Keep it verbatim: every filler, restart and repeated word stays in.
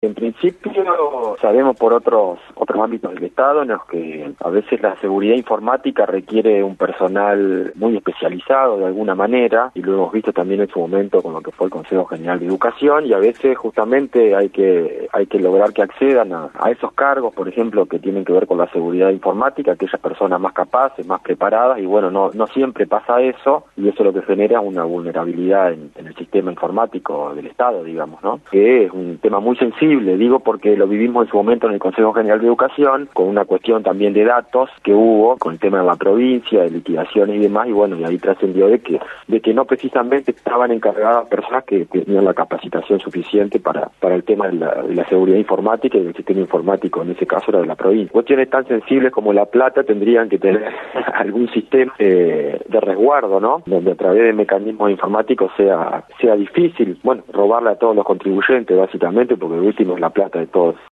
En principio sabemos por otros otros ámbitos del Estado en los que a veces la seguridad informática requiere un personal muy especializado de alguna manera, y lo hemos visto también en su momento con lo que fue el Consejo General de Educación, y a veces justamente hay que hay que lograr que accedan a, a esos cargos, por ejemplo, que tienen que ver con la seguridad informática, aquellas personas más capaces, más preparadas, y bueno, no no siempre pasa eso, y eso es lo que genera una vulnerabilidad en, en el sistema informático del Estado, digamos, ¿no? Que es un tema muy sensible. Le digo porque lo vivimos en su momento en el Consejo General de Educación, con una cuestión también de datos que hubo, con el tema de la provincia, de liquidaciones y demás, y bueno, y ahí trascendió de que de que no precisamente estaban encargadas personas que tenían la capacitación suficiente para para el tema de la, de la seguridad informática y del sistema informático, en ese caso era de la provincia. Cuestiones tan sensibles como La Plata tendrían que tener algún sistema eh, de resguardo, ¿no? Donde a través de mecanismos informáticos sea sea difícil, bueno, robarle a todos los contribuyentes, básicamente, porque el último es la plata de todos.